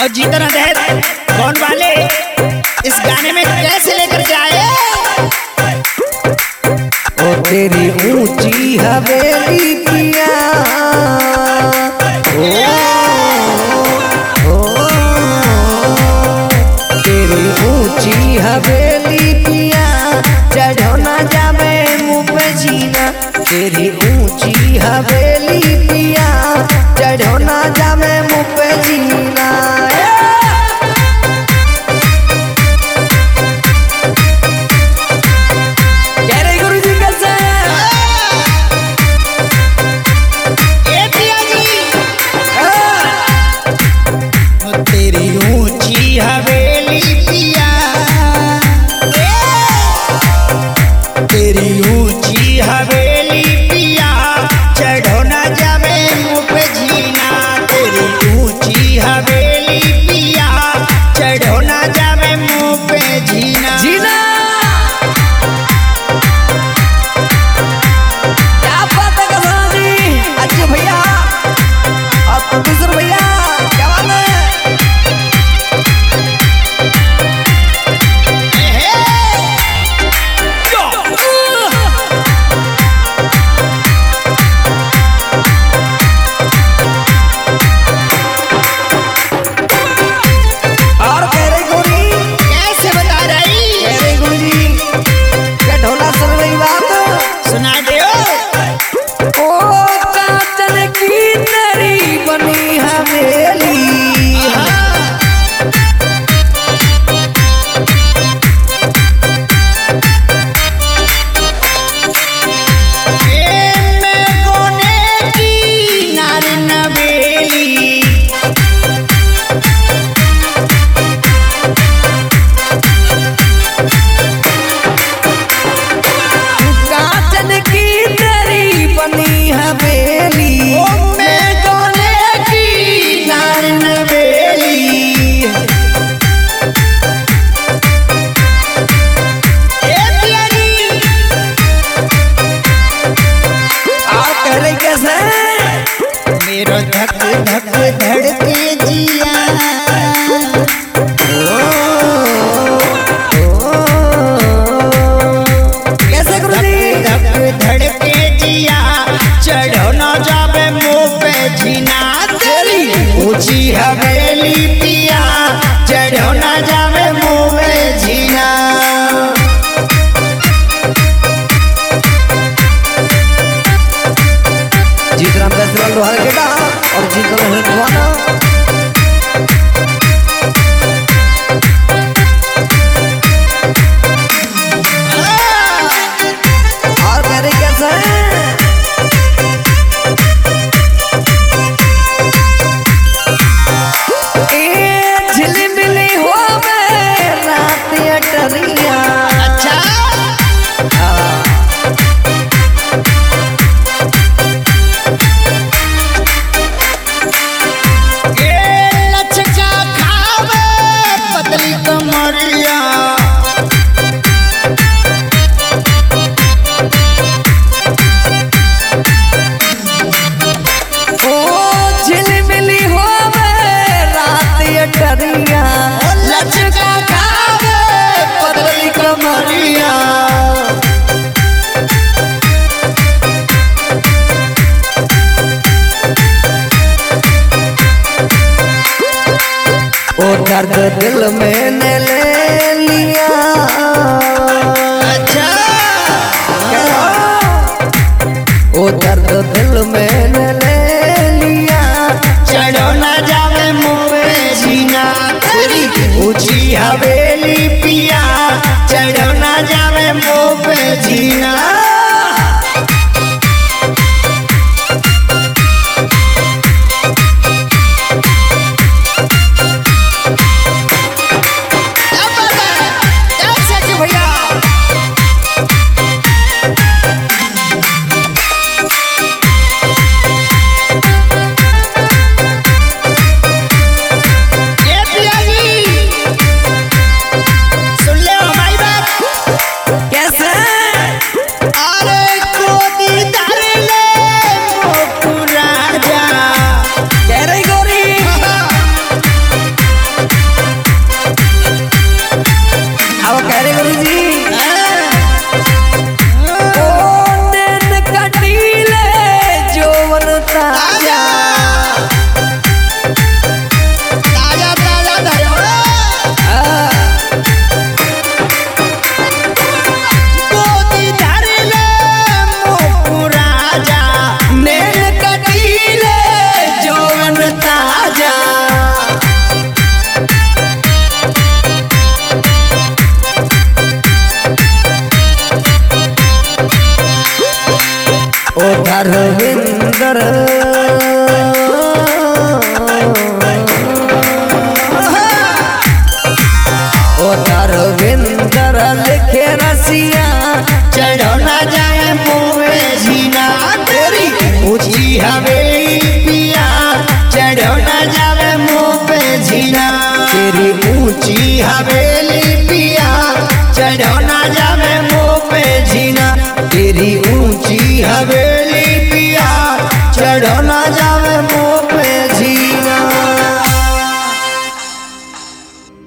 और जीतना दहेज कौन वाले इस गाने में कैसे लेकर जाए। ओ तेरी ऊंची हवेली पिया, तेरी ऊंची हवेली पिया, चढ़ो ना जावे मुँह पे जीना। तेरी ऊंची हवेली पिया, चढ़ो ना जावे मुँह पे जीना। मेरो धक धक धड़के जिया, कैसे धक धक धड़के जिया, चढ़ो न जावे मुँह पे जीना। तेरी ऊंची हवेली पिया, चढ़ो न जावे मुँह पे जीना। जीतराम फेस्टिवल लोहार गेटा और जीत रहे हैं और मेरे कैसे झिलमिली हो में रात अटरिया। अच्छा कमरिया, ओ झिलमिली हो रात अटरिया, लचका खावे पतली कमरिया। ओ दर्द दिल में ने ले लिया। अच्छा ओ दर्द दिल में ने ले लिया, चढ़ो न जावे मुँह पे जीना। तेरी ऊंची हवेली पिया, चढ़ो न जावे मुँह पे जीना। धर्मेंद्र